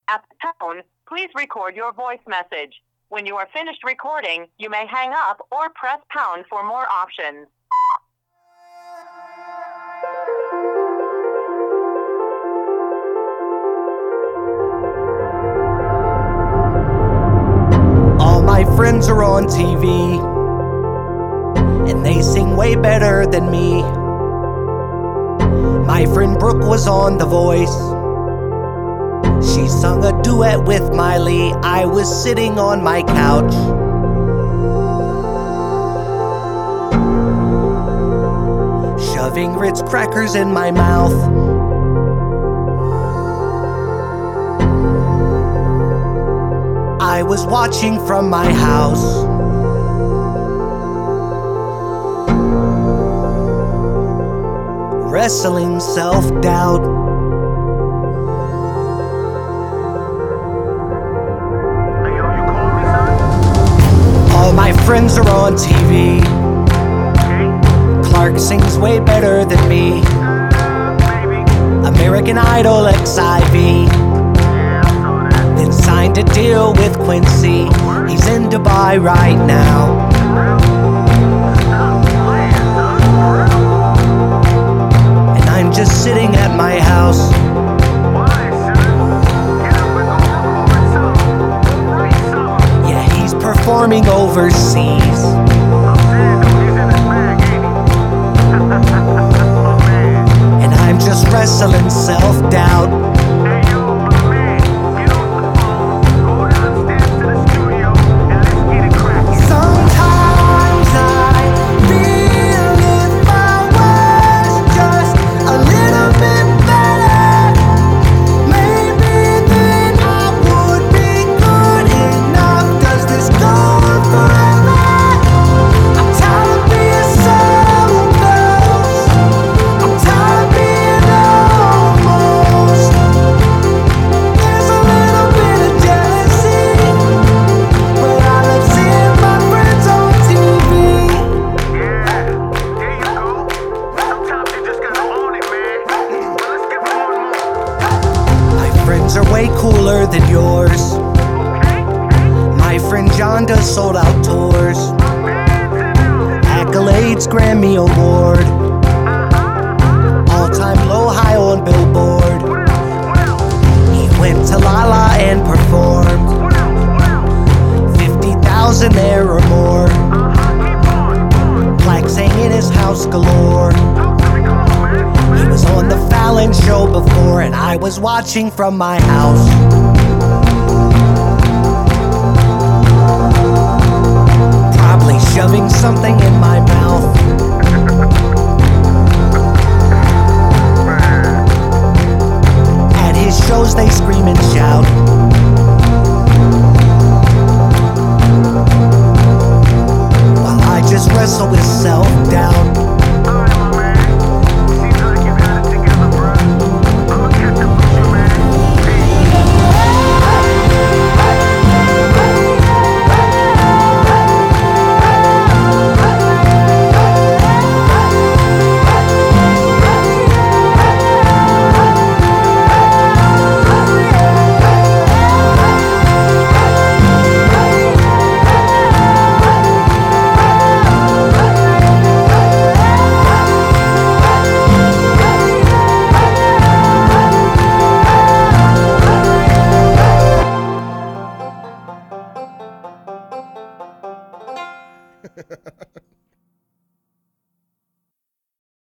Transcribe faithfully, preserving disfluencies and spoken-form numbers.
At the tone, please record your voice message. When you are finished recording, you may hang up or press pound for more options. All my friends are on T V, and they sing way better than me. My friend Brooke was on The Voice. She sung a duet with Miley. I was sitting on my couch, shoving Ritz crackers in my mouth. I was watching from my house. Wrestling self-doubt. Hey, yo, you call me, son? All my friends are on T V. Okay. Clark sings way better than me. Uh, maybe. American Idol X I V. Yeah, I saw that. Then signed a deal with Quincy. He's in Dubai right now. Stop playing, son. For real? And I'm just sitting at my house. Why, son? Get up and go record something. Write something. Yeah, he's performing overseas. I'm saying, though, he's in his bag, ain't he? My man. And I'm just wrestling self-doubt. Hey, yo, my man. Get off the phone, go downstairs to the studio, and let's get it cracking. Sometimes I feel if I was just a little bit better, maybe then I would be good enough. Does this go on forever? I'm tired of being so close. I'm tired of being almost. There's a little bit of jealousy, but I love seeing my friends on T V. Yeah, there you go. Sometimes you just gotta own it, man. Well, let's give it one more. My friends are way cooler than yours. Okay? My friend John does sold out tours, accolades, Grammy Award, all time low high on Billboard. What else? What else? He went to Lala and performed What else? What else? fifty thousand there or more. Uh-huh, keep going, going. Plaques hang in his house galore. Talk to me, come on, man. He was on the Fallon show before, and I was watching from my house. Probably shoving something in my mouth. At his shows they scream and shout. While I just wrestle with self-doubt. Alright, my man. Seems like you got it together, bro. I'ma catch up with you, man. Peace. Ha ha ha ha.